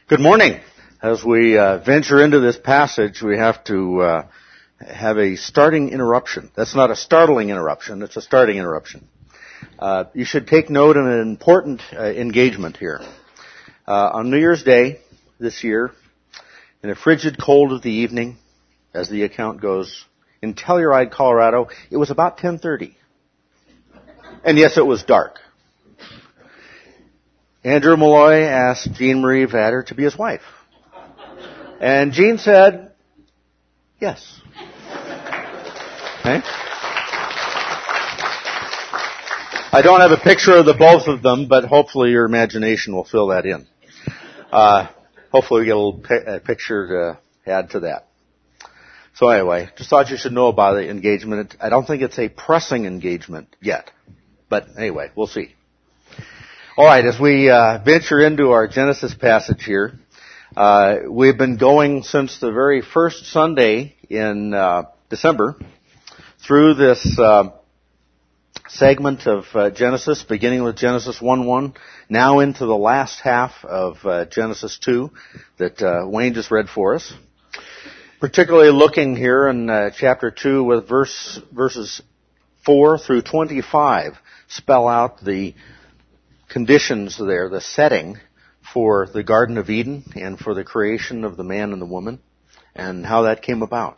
Good morning. As we venture into this passage, we have to have a starting interruption. That's not a startling interruption, it's a starting interruption. You should take note of an important engagement here. On New Year's Day this year, in a frigid cold of the evening, as the account goes, in Telluride, Colorado, it was about 10:30. And yes, it was dark. Andrew Malloy asked Jean Marie Vader to be his wife. And Jean said, yes. Okay? I don't have a picture of the both of them, but hopefully your imagination will fill that in. Hopefully we get a little picture to add to that. So anyway, just thought you should know about the engagement. I don't think it's a pressing engagement yet. But anyway, we'll see. All right, as we venture into our Genesis passage here, we've been going since the very first Sunday in December through this segment of Genesis, beginning with Genesis 1:1, now into the last half of Genesis 2 that Wayne just read for us. Particularly looking here in chapter 2 with verses 4 through 25 spell out the conditions there, the setting for the Garden of Eden and for the creation of the man and the woman and how that came about.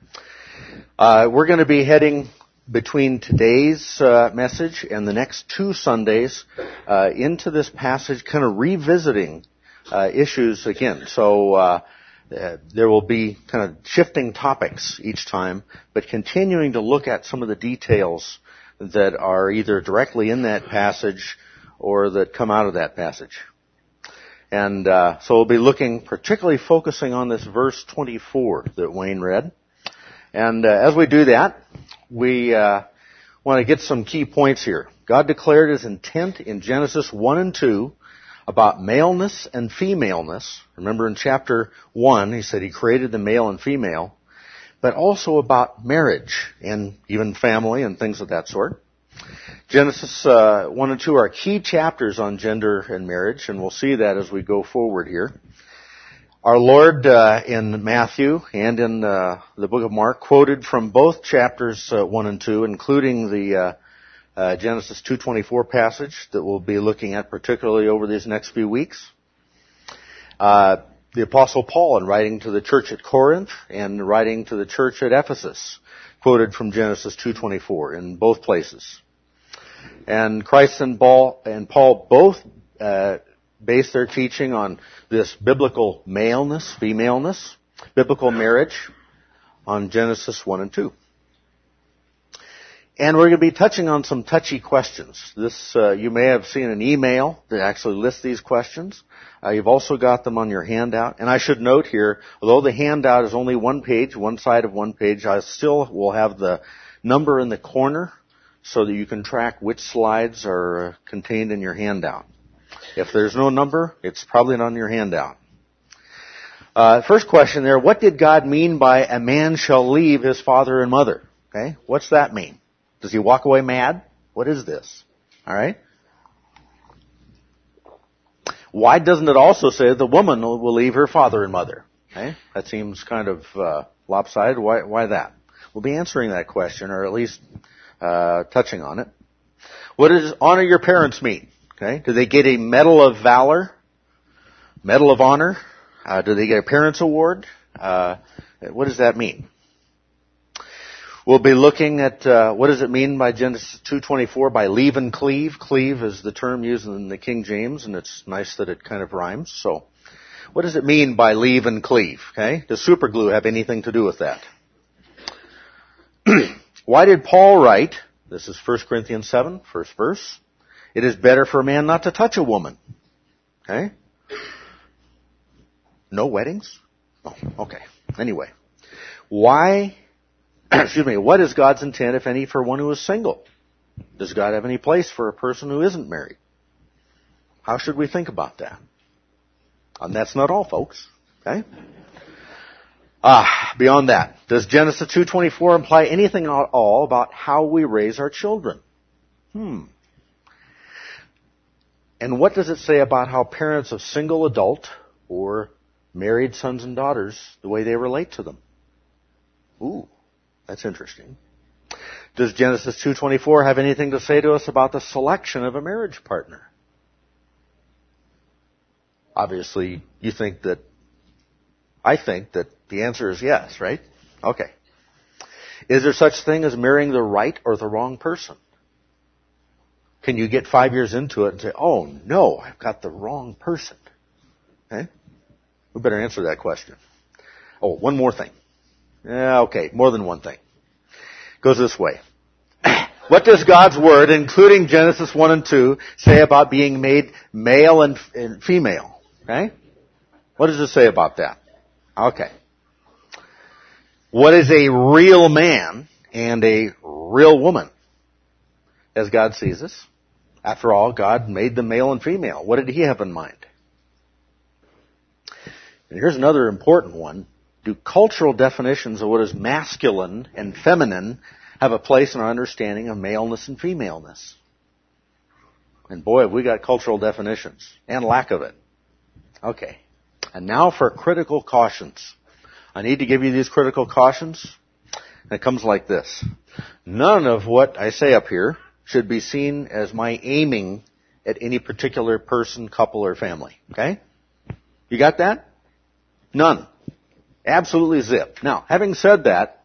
We're going to be heading between today's message and the next two Sundays into this passage, kind of revisiting issues again. So there will be kind of shifting topics each time, but continuing to look at some of the details that are either directly in that passage or that come out of that passage. And so we'll be looking, particularly focusing on this verse 24 that Wayne read. And as we do that, we want to get some key points here. God declared His intent in Genesis 1 and 2 about maleness and femaleness. Remember in chapter 1, He said He created the male and female, but also about marriage and even family and things of that sort. Genesis 1 and 2 are key chapters on gender and marriage, and we'll see that as we go forward here. Our Lord in Matthew and in the book of Mark quoted from both chapters 1 and 2, including the Genesis 2:24 passage that we'll be looking at particularly over these next few weeks. The Apostle Paul, in writing to the church at Corinth and writing to the church at Ephesus, quoted from Genesis 2:24 in both places. And Christ and Paul both base their teaching on this biblical maleness, femaleness, biblical marriage on Genesis 1 and 2. And we're going to be touching on some touchy questions. This, you may have seen an email that actually lists these questions. You've also got them on your handout. And I should note here, although the handout is only one page, one side of one page, I still will have the number in the corner so that you can track which slides are contained in your handout. If there's no number, it's probably not on your handout. First question there, what did God mean by a man shall leave his father and mother? Okay, what's that mean? Does he walk away mad? What is this? All right. Why doesn't it also say the woman will leave her father and mother? Okay, that seems kind of lopsided. Why that? We'll be answering that question, or at least touching on it. What does honor your parents mean? Okay, do they get a medal of valor, medal of honor? Do they get a parents award? What does that mean? We'll be looking at what does it mean by Genesis 2:24 by leave and cleave. Cleave is the term used in the King James, and it's nice that it kind of rhymes. So, what does it mean by leave and cleave? Okay, does superglue have anything to do with that? Why did Paul write? This is 1 Corinthians 7, first verse. It is better for a man not to touch a woman. Okay? No weddings? Oh, okay. Anyway. What is God's intent, if any, for one who is single? Does God have any place for a person who isn't married? How should we think about that? And that's not all, folks. Okay? Beyond that, does Genesis 2:24 imply anything at all about how we raise our children? And what does it say about how parents of single adult or married sons and daughters, the way they relate to them. Ooh, that's interesting. Does Genesis 2:24 have anything to say to us about the selection of a marriage partner? Obviously, I think that the answer is yes, right? Okay. Is there such thing as marrying the right or the wrong person? Can you get 5 years into it and say, oh no, I've got the wrong person? Okay? We better answer that question. Oh, one more thing. Okay, more than one thing. It goes this way. What does God's Word, including Genesis 1 and 2, say about being made male and female? Okay? What does it say about that? Okay. What is a real man and a real woman? As God sees us. After all, God made them male and female. What did He have in mind? And here's another important one. Do cultural definitions of what is masculine and feminine have a place in our understanding of maleness and femaleness? And boy, have we got cultural definitions and lack of it. Okay. And now for critical cautions. I need to give you these critical cautions. And it comes like this. None of what I say up here should be seen as my aiming at any particular person, couple, or family. Okay? You got that? None. Absolutely zip. Now, having said that,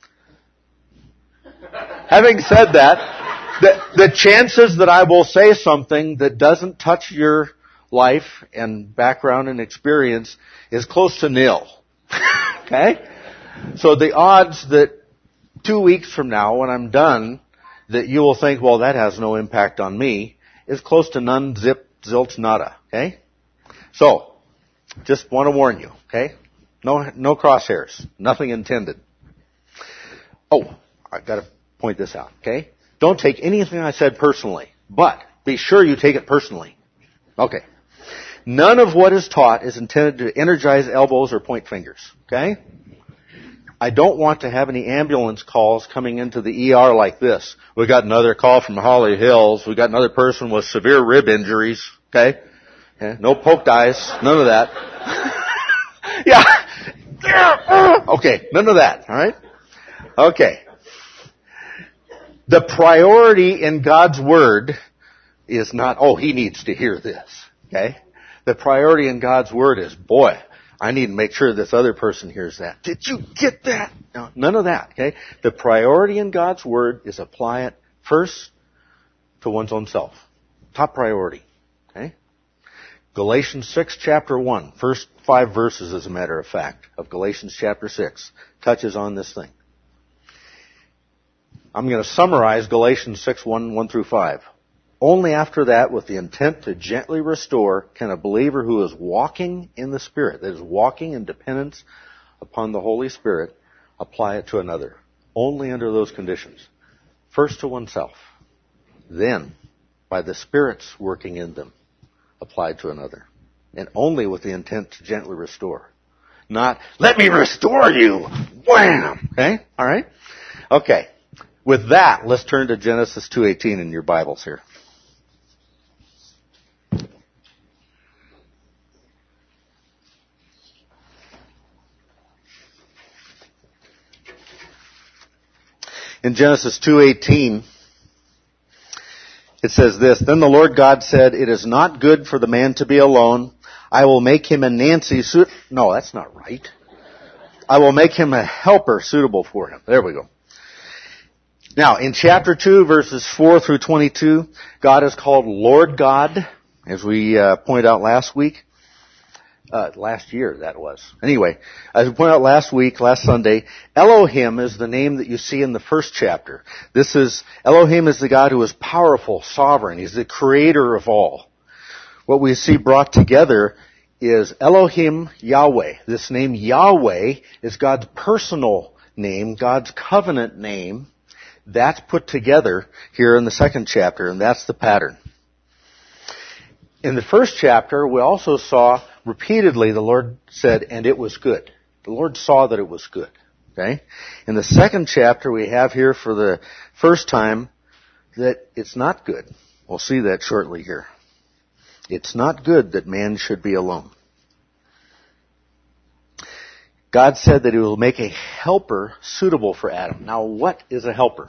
the chances that I will say something that doesn't touch your life and background and experience is close to nil. Okay? So the odds that 2 weeks from now, when I'm done, that you will think, well, that has no impact on me, is close to none, zip, zilch, nada. Okay? So, just want to warn you. Okay? No crosshairs. Nothing intended. Oh, I've got to point this out. Okay? Don't take anything I said personally, but be sure you take it personally. Okay. None of what is taught is intended to energize elbows or point fingers. Okay? I don't want to have any ambulance calls coming into the ER like this. We got another call from Holly Hills. We got another person with severe rib injuries. Okay? No poked eyes. None of that. Yeah. Okay. None of that. All right? Okay. The priority in God's Word is not, oh, he needs to hear this. Okay? The priority in God's Word is, boy, I need to make sure this other person hears that. Did you get that? No, none of that. Okay? The priority in God's Word is apply it first to one's own self. Top priority. Okay? Galatians 6, chapter 1, first 5 verses, as a matter of fact, of Galatians chapter 6, touches on this thing. I'm going to summarize Galatians 6, 1 through 5. Only after that, with the intent to gently restore, can a believer who is walking in the Spirit, that is walking in dependence upon the Holy Spirit, apply it to another. Only under those conditions. First to oneself. Then, by the Spirit's working in them, applied to another. And only with the intent to gently restore. Not, let me restore you! Wham! Okay? Alright? Okay. With that, let's turn to Genesis 2:18 in your Bibles here. In Genesis 2:18, it says this, Then the Lord God said, It is not good for the man to be alone. I will make him a Nancy No, that's not right. I will make him a helper suitable for him. There we go. Now, in chapter 2, verses 4 through 22, God is called Lord God, as we pointed out last week. Last year, that was. Anyway, as we pointed out last Sunday, Elohim is the name that you see in the first chapter. Elohim is the God who is powerful, sovereign. He's the creator of all. What we see brought together is Elohim Yahweh. This name Yahweh is God's personal name, God's covenant name. That's put together here in the second chapter, and that's the pattern. In the first chapter, we also saw repeatedly the Lord said, and it was good. The Lord saw that it was good. Okay? In the second chapter, we have here for the first time that it's not good. We'll see that shortly here. It's not good that man should be alone. God said that He will make a helper suitable for Adam. Now, what is a helper?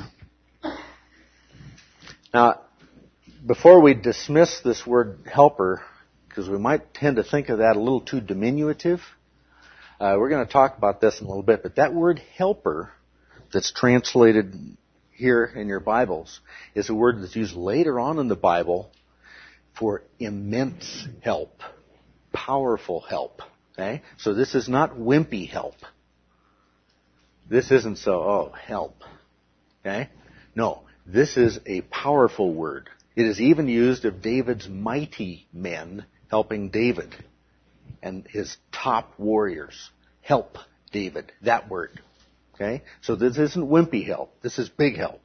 Now, before we dismiss this word helper, because we might tend to think of that a little too diminutive, we're going to talk about this in a little bit, but that word helper that's translated here in your Bibles is a word that's used later on in the Bible for immense help, powerful help. Okay? So this is not wimpy help. This isn't help. Okay? No, this is a powerful word. It is even used of David's mighty men helping David and his top warriors. Help David, that word. Okay? So this isn't wimpy help. This is big help.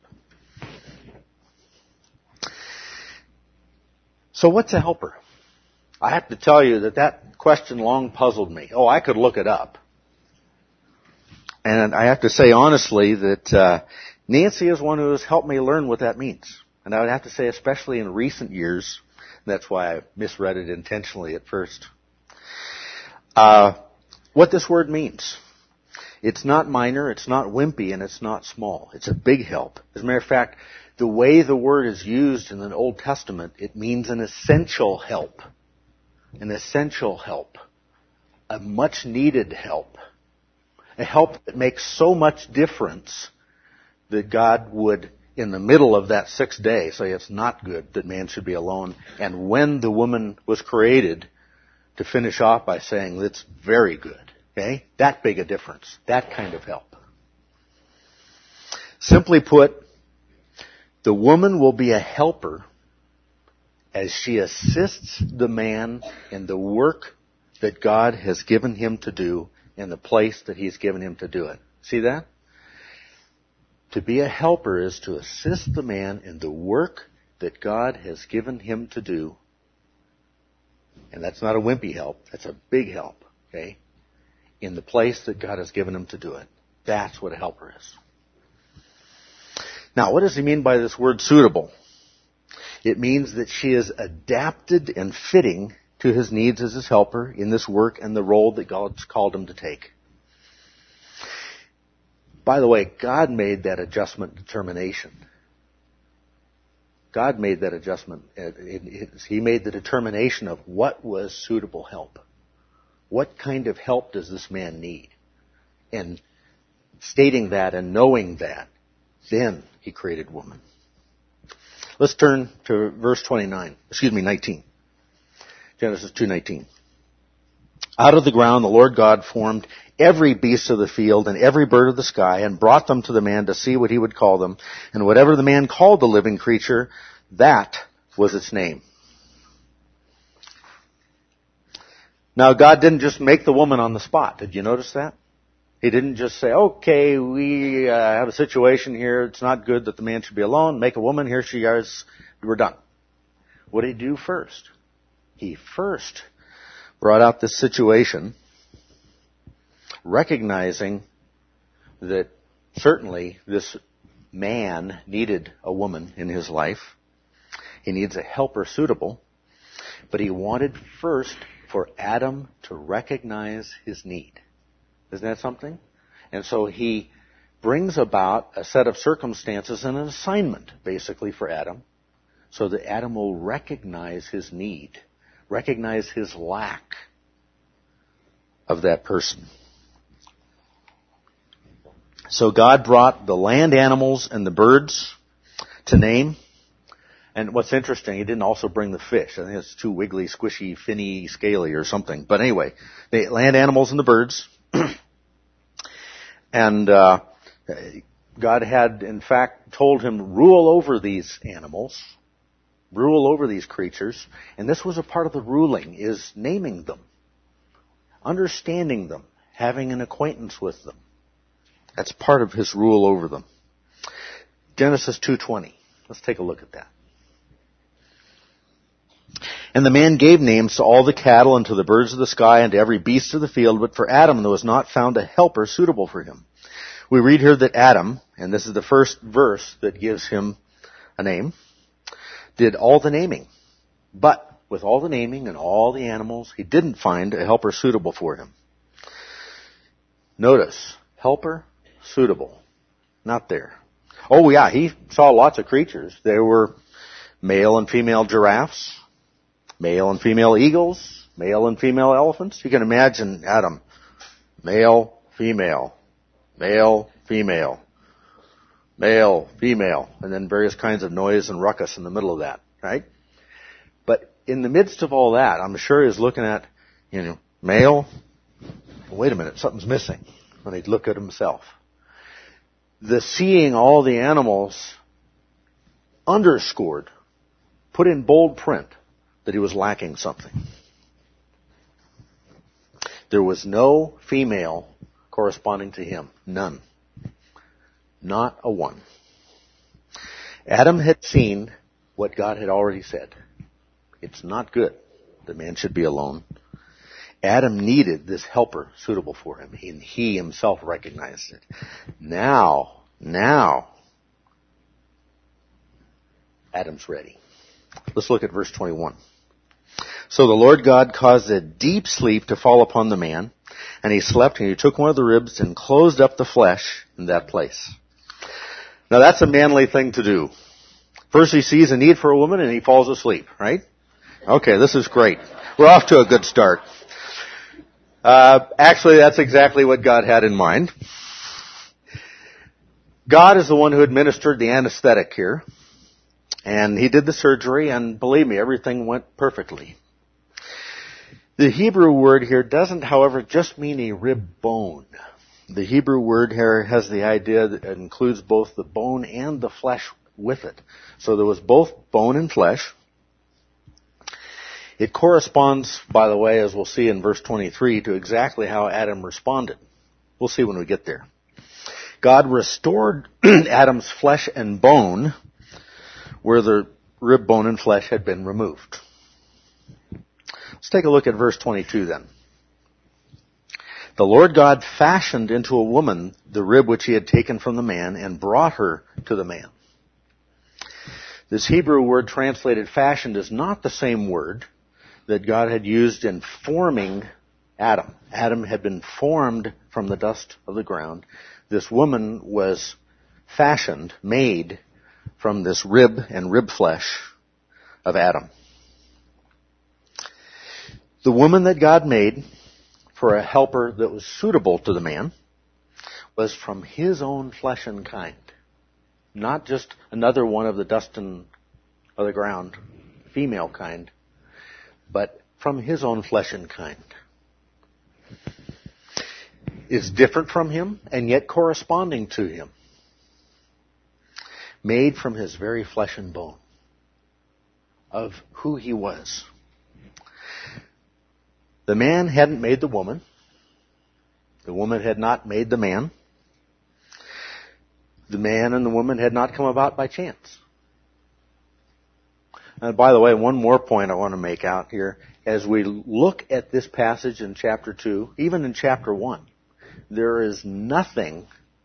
So what's a helper? I have to tell you that question long puzzled me. I could look it up. And I have to say honestly that Nancy is one who has helped me learn what that means. And I would have to say, especially in recent years, that's why I misread it intentionally at first. What this word means. It's not minor, it's not wimpy, and it's not small. It's a big help. As a matter of fact, the way the word is used in the Old Testament, it means an essential help. An essential help. A much needed help. A help that makes so much difference that God would, in the middle of that 6th day, say it's not good that man should be alone. And when the woman was created, to finish off by saying it's very good. Okay? That big a difference. That kind of help. Simply put, the woman will be a helper as she assists the man in the work that God has given him to do in the place that He's given him to do it. See that? To be a helper is to assist the man in the work that God has given him to do. And that's not a wimpy help. That's a big help. Okay? In the place that God has given him to do it. That's what a helper is. Now, what does he mean by this word suitable? It means that she is adapted and fitting to his needs as his helper in this work and the role that God's called him to take. By the way, God made that adjustment determination. God made that adjustment. He made the determination of what was suitable help. What kind of help does this man need? And stating that and knowing that, then He created woman. Let's turn to verse 19. Genesis 2:19. Out of the ground the Lord God formed every beast of the field and every bird of the sky and brought them to the man to see what he would call them. And whatever the man called the living creature, that was its name. Now God didn't just make the woman on the spot. Did you notice that? He didn't just say, okay, we have a situation here. It's not good that the man should be alone. Make a woman. Here she is. We're done. What did He do first? He first brought out this situation, recognizing that certainly this man needed a woman in his life. He needs a helper suitable. But He wanted first for Adam to recognize his need. Isn't that something? And so He brings about a set of circumstances and an assignment, basically, for Adam, so that Adam will recognize his need, recognize his lack of that person. So God brought the land animals and the birds to name. And what's interesting, He didn't also bring the fish. I think it's too wiggly, squishy, finny, scaly or something. But anyway, the land animals and the birds. And God had, in fact, told him, rule over these animals, rule over these creatures. And this was a part of the ruling, is naming them, understanding them, having an acquaintance with them. That's part of His rule over them. Genesis 2:20. Let's take a look at that. And the man gave names to all the cattle and to the birds of the sky and to every beast of the field, but for Adam there was not found a helper suitable for him. We read here that Adam, and this is the first verse that gives him a name, did all the naming. But with all the naming and all the animals, he didn't find a helper suitable for him. Notice, helper, suitable. Not there. Oh yeah, he saw lots of creatures. There were male and female giraffes, male and female eagles, male and female elephants. You can imagine Adam. Male, female, male, female, male, female, and then various kinds of noise and ruckus in the middle of that, right? But in the midst of all that, I'm sure he's looking at, male. Wait a minute, something's missing when he'd look at himself. The seeing all the animals underscored, put in bold print, that he was lacking something. There was no female corresponding to him. None. Not a one. Adam had seen what God had already said. It's not good that man should be alone. Adam needed this helper suitable for him, and he himself recognized it. Now, Adam's ready. Let's look at verse 21. So the Lord God caused a deep sleep to fall upon the man, and he slept, and he took one of the ribs and closed up the flesh in that place. Now that's a manly thing to do. First he sees a need for a woman, and he falls asleep, right? Okay, this is great. We're off to a good start. Actually, that's exactly what God had in mind. God is the one who administered the anesthetic here, and he did the surgery, and believe me, everything went perfectly. The Hebrew word here doesn't, however, just mean a rib bone. The Hebrew word here has the idea that it includes both the bone and the flesh with it. So there was both bone and flesh. It corresponds, by the way, as we'll see in verse 23, to exactly how Adam responded. We'll see when we get there. God restored Adam's flesh and bone where the rib bone and flesh had been removed. Let's take a look at verse 22 then. The Lord God fashioned into a woman the rib which he had taken from the man and brought her to the man. This Hebrew word translated fashioned is not the same word that God had used in forming Adam. Adam had been formed from the dust of the ground. This woman was fashioned, made from this rib and rib flesh of Adam. The woman that God made for a helper that was suitable to the man was from his own flesh and kind. Not just another one of the dust and of the ground, female kind, but from his own flesh and kind. Is different from him and yet corresponding to him. Made from his very flesh and bone of who he was. The man hadn't made the woman. The woman had not made the man. The man and the woman had not come about by chance. And by the way, one more point I want to make out here. As we look at this passage in chapter 2, even in chapter 1, there is nothing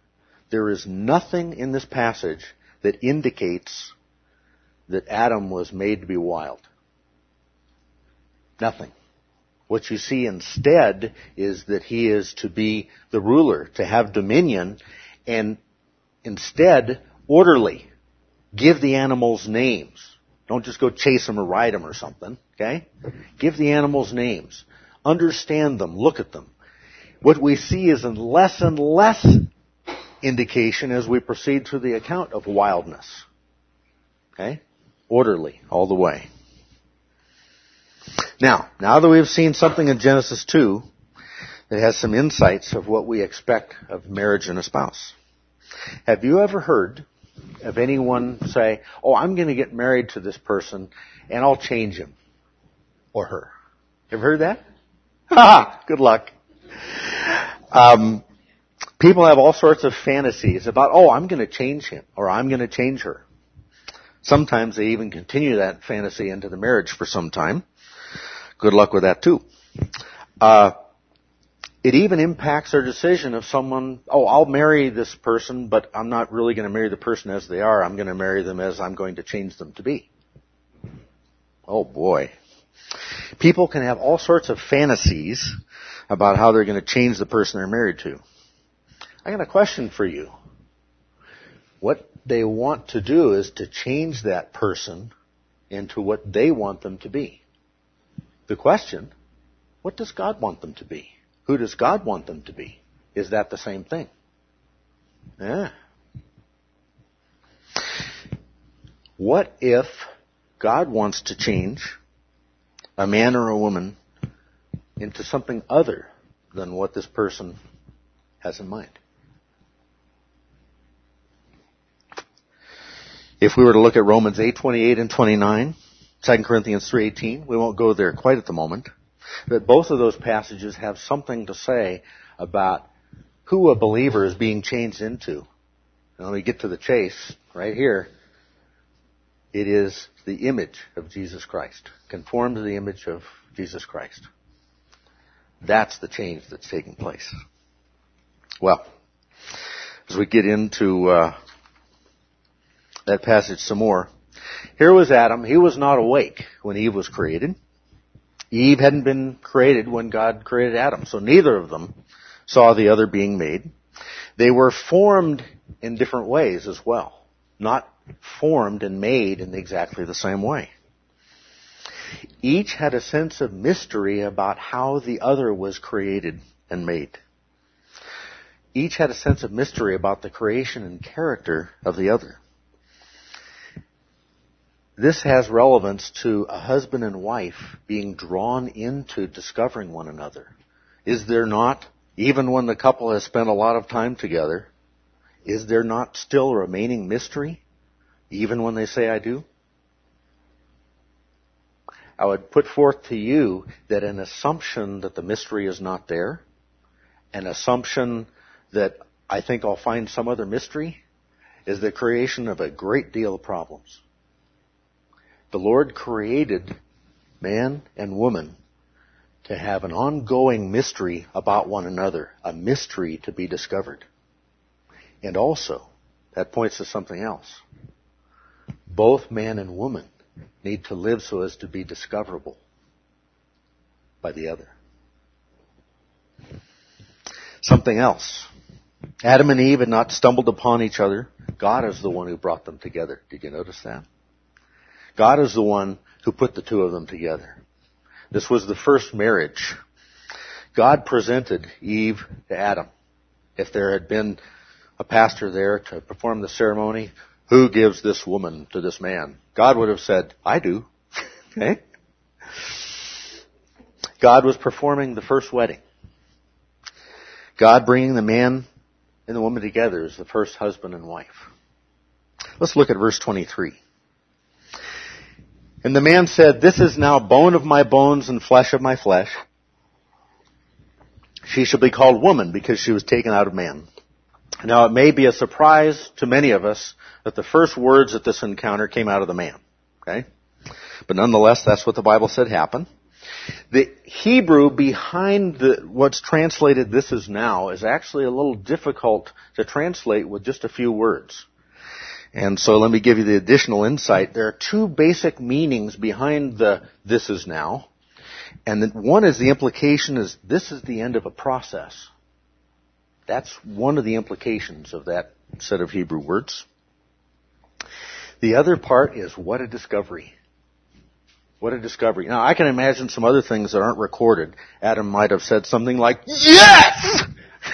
in this passage that indicates that Adam was made to be wild. Nothing. What you see instead is that he is to be the ruler, to have dominion, and instead, orderly. Give the animals names. Don't just go chase them or ride them or something, okay? Give the animals names. Understand them. Look at them. What we see is a less and less indication as we proceed through the account of wildness. Okay? Orderly all the way. Now that we've seen something in Genesis 2 that has some insights of what we expect of marriage and a spouse. Have you ever heard of anyone say, "Oh, I'm going to get married to this person and I'll change him or her"? Ever heard that? Ha! Good luck. People have all sorts of fantasies about, "Oh, I'm going to change him or I'm going to change her." Sometimes they even continue that fantasy into the marriage for some time. Good luck with that too. It even impacts their decision of someone, "Oh, I'll marry this person, but I'm not really going to marry the person as they are. I'm going to marry them as I'm going to change them to be." Oh boy. People can have all sorts of fantasies about how they're going to change the person they're married to. I got a question for you. What they want to do is to change that person into what they want them to be. The question, what does God want them to be? Who does God want them to be? Is that the same thing? Yeah. What if God wants to change a man or a woman into something other than what this person has in mind? If we were to look at Romans 8:28 and 29, 2 Corinthians 3:18, we won't go there quite at the moment, but both of those passages have something to say about who a believer is being changed into. And let me get to the chase right here. It is the image of Jesus Christ. Conform to the image of Jesus Christ. That's the change that's taking place. Well, as we get into that passage some more, here was Adam. He was not awake when Eve was created. Eve hadn't been created when God created Adam, so neither of them saw the other being made. They were formed in different ways as well, not formed and made in exactly the same way. Each had a sense of mystery about how the other was created and made. Each had a sense of mystery about the creation and character of the other. This has relevance to a husband and wife being drawn into discovering one another. Is there not, even when the couple has spent a lot of time together, is there not still a remaining mystery, even when they say I do? I would put forth to you that an assumption that the mystery is not there, an assumption that I think I'll find some other mystery, is the creation of a great deal of problems. The Lord created man and woman to have an ongoing mystery about one another, a mystery to be discovered. And also, that points to something else. Both man and woman need to live so as to be discoverable by the other. Something else. Adam and Eve had not stumbled upon each other. God is the one who brought them together. Did you notice that? God is the one who put the two of them together. This was the first marriage. God presented Eve to Adam. If there had been a pastor there to perform the ceremony, who gives this woman to this man? God would have said, I do. Okay? God was performing the first wedding. God bringing the man and the woman together as the first husband and wife. Let's look at verse 23. And the man said, this is now bone of my bones and flesh of my flesh. She shall be called woman because she was taken out of man. Now it may be a surprise to many of us that the first words at this encounter came out of the man. Okay? But nonetheless, that's what the Bible said happened. The Hebrew behind what's translated this is now is actually a little difficult to translate with just a few words. And so let me give you the additional insight. There are two basic meanings behind the this is now. And one is the implication is this is the end of a process. That's one of the implications of that set of Hebrew words. The other part is what a discovery. What a discovery. Now, I can imagine some other things that aren't recorded. Adam might have said something like, yes!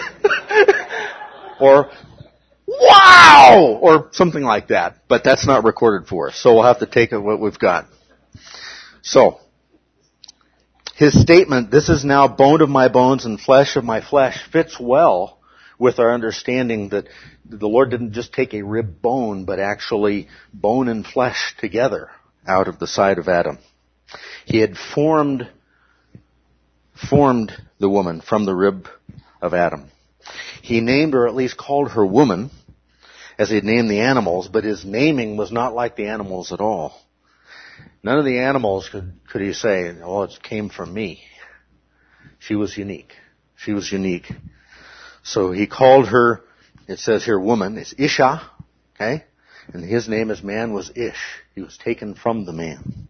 Or, wow! Or something like that. But that's not recorded for us. So we'll have to take what we've got. So, his statement, this is now bone of my bones and flesh of my flesh, fits well with our understanding that the Lord didn't just take a rib bone, but actually bone and flesh together out of the side of Adam. He had formed the woman from the rib of Adam. He named, or at least called her woman, as he had named the animals, but his naming was not like the animals at all. None of the animals could he say, oh, it came from me. She was unique. She was unique. So he called her, it says here woman, it's Isha, okay? And his name as man was Ish. He was taken from the man.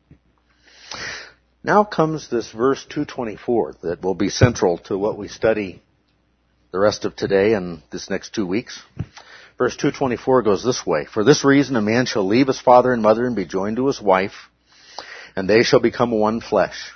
Now comes this verse 224 that will be central to what we study the rest of today and this next 2 weeks. Verse 224 goes this way. For this reason a man shall leave his father and mother and be joined to his wife, and they shall become one flesh.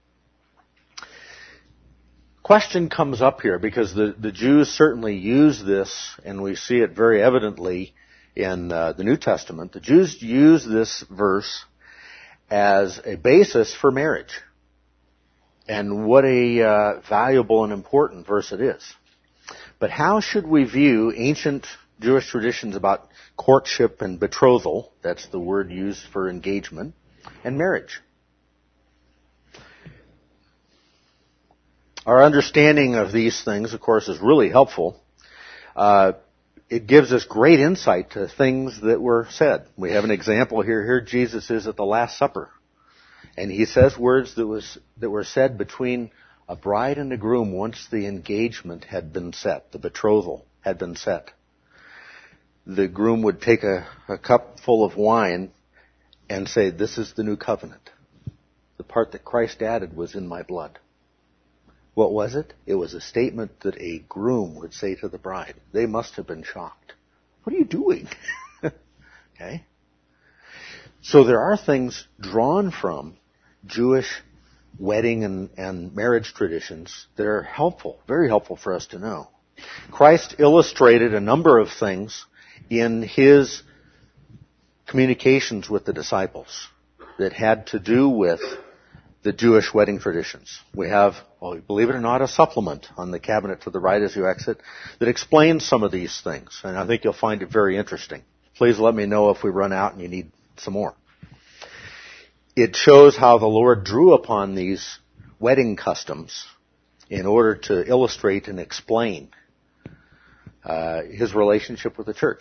Question comes up here because the Jews certainly use this, and we see it very evidently in the New Testament. The Jews use this verse as a basis for marriage. And what a valuable and important verse it is. But how should we view ancient Jewish traditions about courtship and betrothal, that's the word used for engagement, and marriage? Our understanding of these things, of course, is really helpful. It gives us great insight to things that were said. We have an example here. Here Jesus is at the Last Supper. And he says words that were said between a bride and a groom once the engagement had been set, the betrothal had been set. The groom would take a cup full of wine and say, "This is the new covenant. The part that Christ added was in my blood." What was it? It was a statement that a groom would say to the bride. They must have been shocked. What are you doing? Okay? So there are things drawn from Jewish wedding and marriage traditions that are helpful, very helpful for us to know. Christ illustrated a number of things in his communications with the disciples that had to do with the Jewish wedding traditions. We have, believe it or not, a supplement on the cabinet to the right as you exit that explains some of these things, and I think you'll find it very interesting. Please let me know if we run out and you need some more. It shows how the Lord drew upon these wedding customs in order to illustrate and explain his relationship with the church.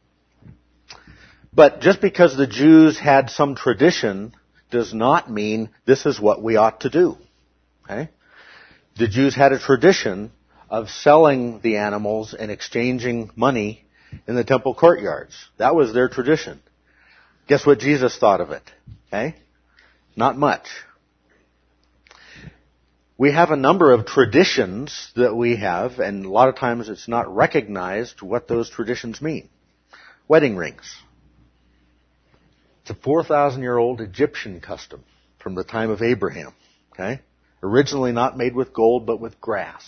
But just because the Jews had some tradition does not mean this is what we ought to do. Okay? The Jews had a tradition of selling the animals and exchanging money in the temple courtyards. That was their tradition. Guess what Jesus thought of it? Okay? Not much. We have a number of traditions that we have, and a lot of times it's not recognized what those traditions mean. Wedding rings. It's a 4,000-year-old Egyptian custom from the time of Abraham. Okay? Originally not made with gold, but with grass.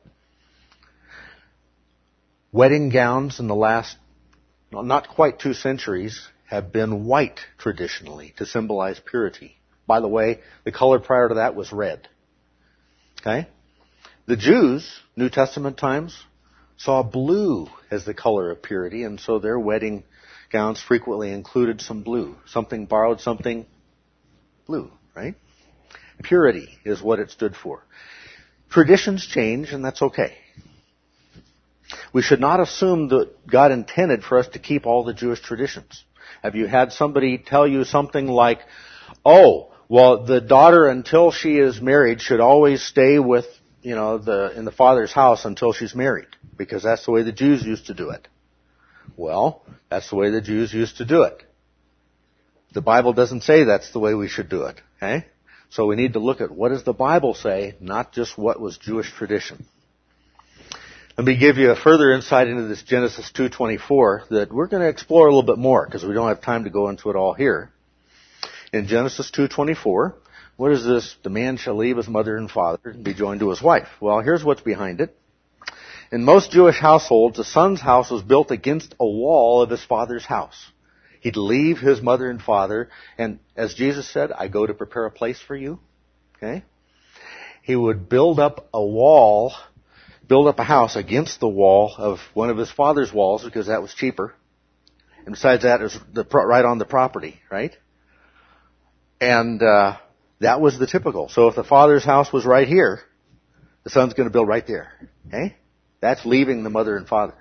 Wedding gowns in the last, not quite 2 centuries, have been white traditionally to symbolize purity. By the way, the color prior to that was red. Okay? The Jews, New Testament times, saw blue as the color of purity, and so their wedding gowns frequently included some blue. Something borrowed something blue, right? Purity is what it stood for. Traditions change, and that's okay. We should not assume that God intended for us to keep all the Jewish traditions. Have you had somebody tell you something like, the daughter until she is married should always stay with, in the father's house until she's married, because that's the way the Jews used to do it. Well, that's the way the Jews used to do it. The Bible doesn't say that's the way we should do it, okay? So we need to look at what does the Bible say, not just what was Jewish tradition. Let me give you a further insight into this Genesis 2:24 that we're going to explore a little bit more because we don't have time to go into it all here. In Genesis 2:24, what is this? The man shall leave his mother and father and be joined to his wife. Well, here's what's behind it. In most Jewish households, a son's house was built against a wall of his father's house. He'd leave his mother and father, and as Jesus said, I go to prepare a place for you. Okay? He would build up a house against the wall of one of his father's walls because that was cheaper. And besides that, it was right on the property, right? And that was the typical. So if the father's house was right here, the son's going to build right there. Okay? That's leaving the mother and father.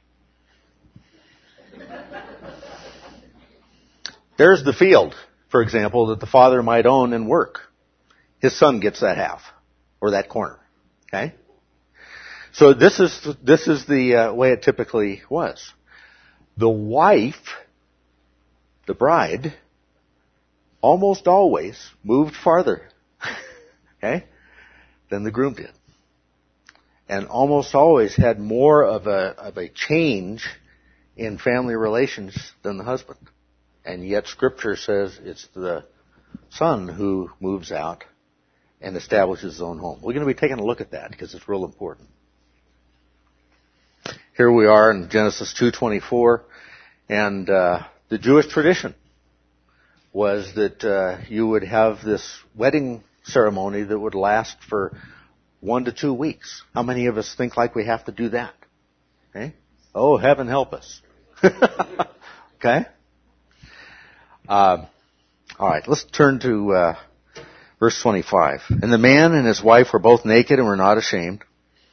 There's the field, for example, that the father might own and work. His son gets that half, or that corner. Okay? So this is the way it typically was. The wife, the bride, almost always moved farther, okay, than the groom did. and almost always had more of a change in family relations than the husband. And yet Scripture says it's the son who moves out and establishes his own home. We're going to be taking a look at that because it's real important. Here we are in Genesis 2:24, and the Jewish tradition was that you would have this wedding ceremony that would last for 1 to 2 weeks. How many of us think like we have to do that? Okay? Oh, heaven help us. Okay? All right, let's turn to verse 25. And the man and his wife were both naked and were not ashamed.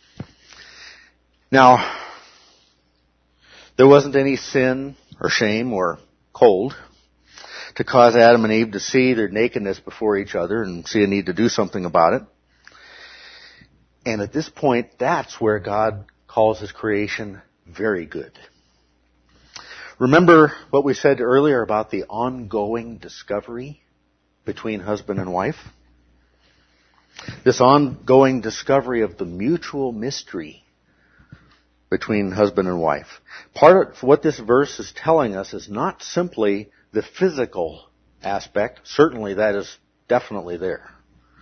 Now, there wasn't any sin or shame or cold to cause Adam and Eve to see their nakedness before each other and see a need to do something about it. And at this point, that's where God calls his creation very good. Remember what we said earlier about the ongoing discovery between husband and wife? This ongoing discovery of the mutual mystery between husband and wife. Part of what this verse is telling us is not simply the physical aspect. Certainly that is definitely there.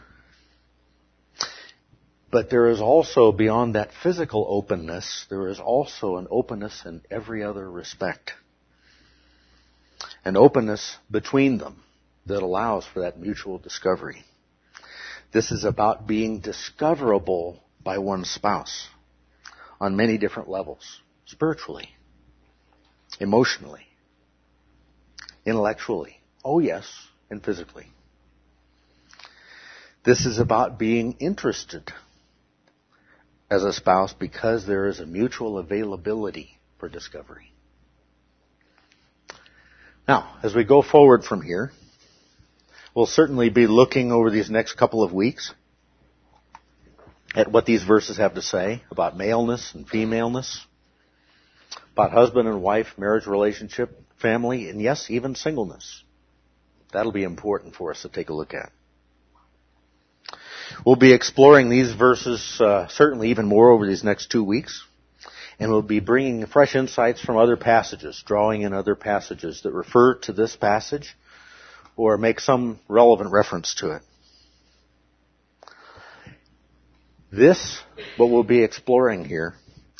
But there is also, beyond that physical openness, there is also an openness in every other respect. An openness between them that allows for that mutual discovery. This is about being discoverable by one's spouse on many different levels. Spiritually, emotionally, intellectually, oh yes, and physically. This is about being interested as a spouse because there is a mutual availability for discovery. Now, as we go forward from here, we'll certainly be looking over these next couple of weeks at what these verses have to say about maleness and femaleness, about husband and wife, marriage relationship, family, and yes, even singleness. That'll be important for us to take a look at. We'll be exploring these verses certainly even more over these next 2 weeks. And we'll be bringing fresh insights from other passages, drawing in other passages that refer to this passage or make some relevant reference to it. This, what we'll be exploring here,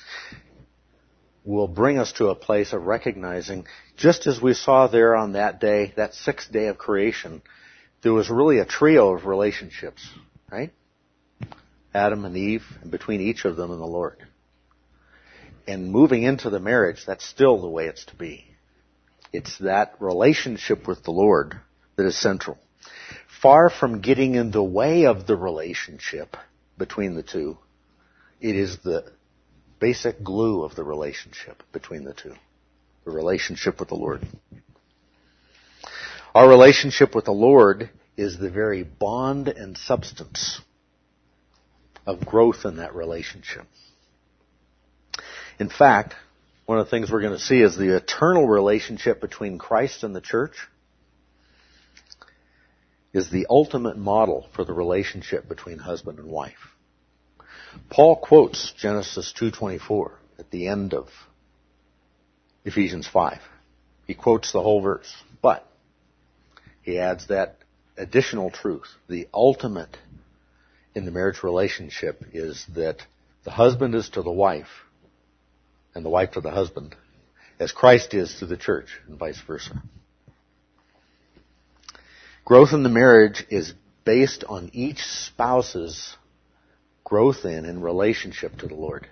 will bring us to a place of recognizing, just as we saw there on that day, that 6th day of creation, there was really a trio of relationships, right? Adam and Eve, and between each of them and the Lord. And moving into the marriage, that's still the way it's to be. It's that relationship with the Lord that is central. Far from getting in the way of the relationship between the two, it is the basic glue of the relationship between the two. The relationship with the Lord. Our relationship with the Lord is the very bond and substance of growth in that relationship. In fact, one of the things we're going to see is the eternal relationship between Christ and the church is the ultimate model for the relationship between husband and wife. Paul quotes Genesis 2:24 at the end of Ephesians 5. He quotes the whole verse, but he adds that additional truth. The ultimate in the marriage relationship is that the husband is to the wife and the wife to the husband, as Christ is to the church, and vice versa. Growth in the marriage is based on each spouse's growth in relationship to the Lord.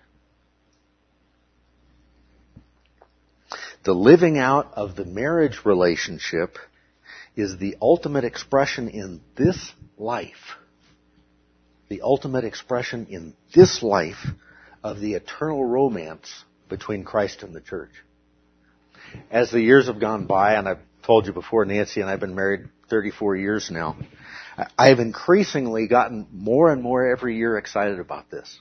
The living out of the marriage relationship is the ultimate expression in this life. The ultimate expression in this life of the eternal romance between Christ and the church. As the years have gone by, and I've told you before, Nancy and I have been married 34 years now, I have increasingly gotten more and more every year excited about this.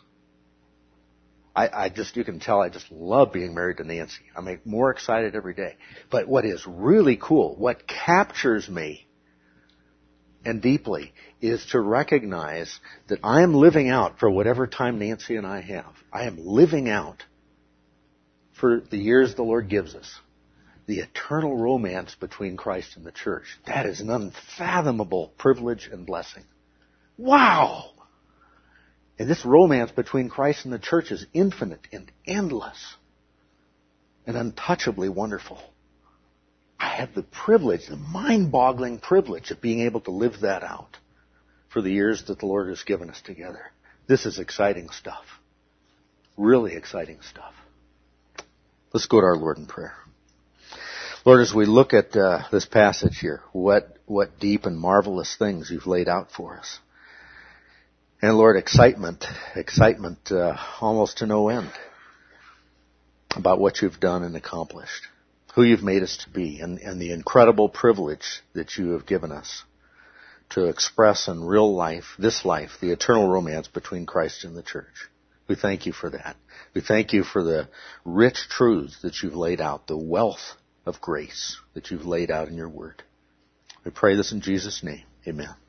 You can tell I just love being married to Nancy. I'm more excited every day. But what is really cool, what captures me and deeply is to recognize that I am living out for whatever time Nancy and I have. I am living out for the years the Lord gives us the eternal romance between Christ and the church. That is an unfathomable privilege and blessing. Wow! And this romance between Christ and the church is infinite and endless and untouchably wonderful. I have the privilege, the mind-boggling privilege of being able to live that out for the years that the Lord has given us together. This is exciting stuff. Really exciting stuff. Let's go to our Lord in prayer. Lord, as we look at this passage here, what deep and marvelous things you've laid out for us. And Lord, excitement almost to no end about what you've done and accomplished, who you've made us to be, and the incredible privilege that you have given us to express in real life, this life, the eternal romance between Christ and the church. We thank you for that. We thank you for the rich truths that you've laid out, the wealth of grace that you've laid out in your word. We pray this in Jesus' name. Amen.